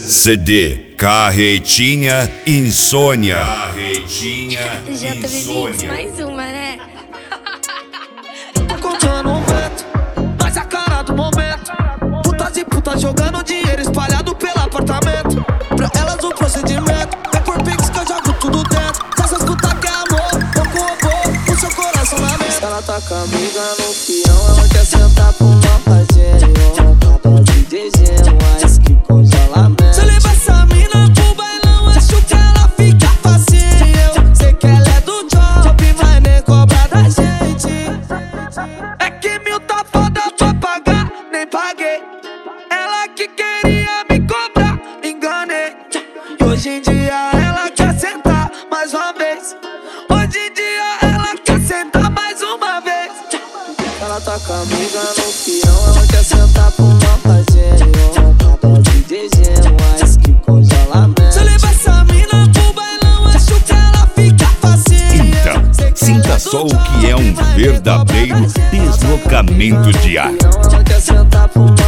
CD Carretinha Insônia. Carretinha JB mais uma, né? Tô contando um vento, mas a cara do momento. Putas e putas jogando dinheiro espalhado pelo apartamento. Pra elas o procedimento é por Pix que eu jogo tudo dentro. Se essas putas quer amor, eu corro o seu coração na mente. Ela tá com a amiga no peão, ela quer sentar pro uma fazer. Tá de desenho, mas que congelamento. Se eu levar essa mina pro bailão, acho que ela fica facinho. Eu sei que ela é do job, mas nem cobra da gente. É que mil tá foda pra pagar, nem paguei. Ela que queria me cobrar, enganei. E hoje em dia ela quer sentar mais uma vez. Hoje em dia ela quer sentar mais uma vez. Ela tá com a amiga no peão, ela quer sentar pro uma fazer. De desenho, mas que congelamento. Se eu levar essa mina pro bailão, acho que ela fica facinho. Então, sinta só o que é um verdadeiro deslocamento de ar. Ela quer sentar pro